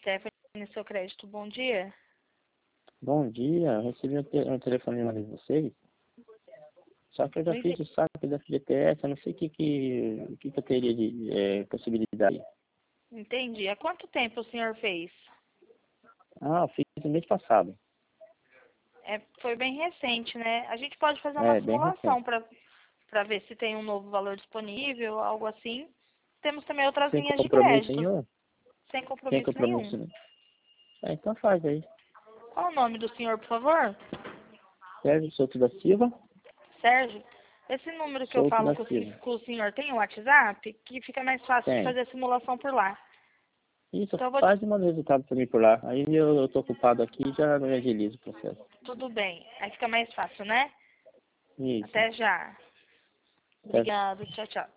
Stephanie, seu crédito, bom dia. Bom dia, eu recebi um telefonema de vocês. Só que eu já Não fiz ente- o saque da FGTS, eu não sei o que eu teria de possibilidade. Entendi. Há quanto tempo o senhor fez? Ah, eu fiz no mês passado. Foi bem recente, né? A gente pode fazer uma É, bem simulação recente. para ver se tem um novo valor disponível, algo assim. Temos também outras Sem linhas de compromisso crédito, nenhum? sem Sem compromisso nenhum. compromisso, né? Então faz aí. Qual o nome do senhor, por favor? Sérgio Souto da Silva. Sérgio? Esse número que eu Souto falo da Silva. com o senhor tem o WhatsApp, que fica mais fácil de Tem. fazer a simulação por lá. Isso, Então eu vou faz e manda o resultado pra mim por lá. Aí eu tô ocupado aqui e já me agilizo o processo. Tudo bem. Aí fica mais fácil, né? Isso. Até já. Certo. Obrigada. Tchau, tchau.